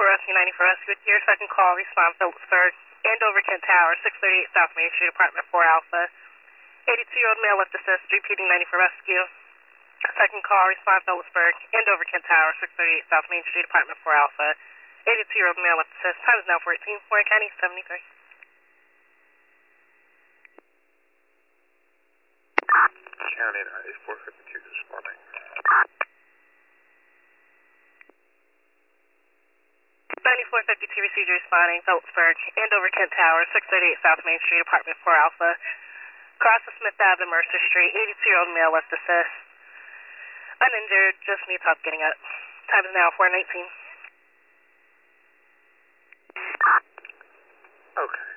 Rescue 94 Rescue with your second call, response Phillipsburg, Andover Kent Tower, 638 South Main Street, Apartment 4 Alpha. 82-year-old male left assist, repeating 94 Rescue. Second call, response Phillipsburg, Andover Kent Tower, 638 South Main Street, Apartment 4 Alpha. 82-year-old male left assist, time is now 14, Warren County, 73. County 9452 responding. 9452 received responding, Phillipsburg, Andover Kent Tower, 638 South Main Street, Apartment 4 Alpha. Cross the Smith Ave to Mercer Street, 82-year-old male left assist. Uninjured, just needs help getting up. Time is now 4:19. Okay.